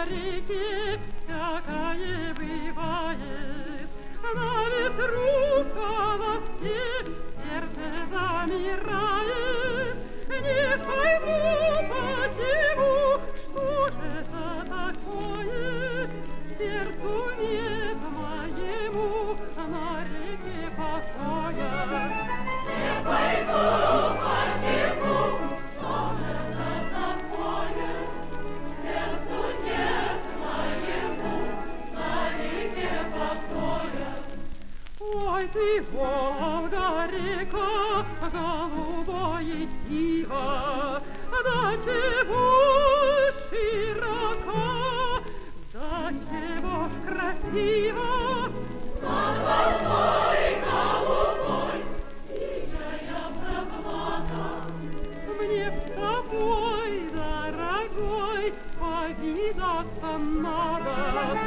реке всякое бывает, на ветру в колоске сердце замирает. Не пойму, почему, что же это такое, сердцу нет моему на реке покоя. Не пойму, почему, что же это такое, сердцу нет моему на реке покоя. Ой, ты, Волга-река, голубое диво, да чего ж широка, да чего ж красиво. Над волной голубой синая прохлада, мне с тобой, дорогой, повидаться надо.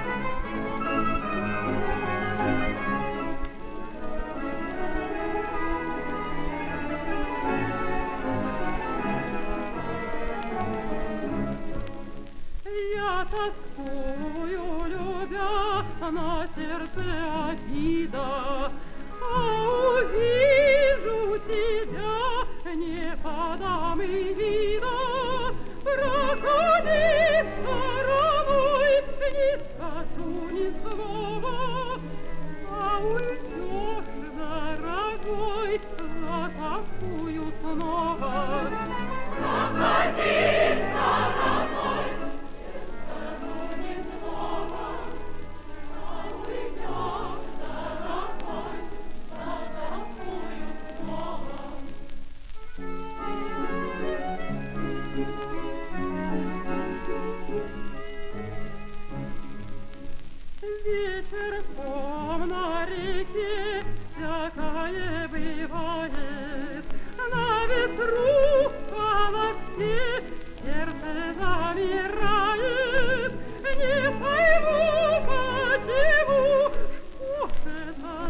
Я тоскую, любя, на сердце обида, а увижу тебя, не подам и вида. Проходи стороной, не скажу ни слова, а уйдешь, дорогой, затоскую снова. Проходи стороной, вечерком на реке всякое бывает, на ветру в колоске сердце замирает. Не пойму, почему, что это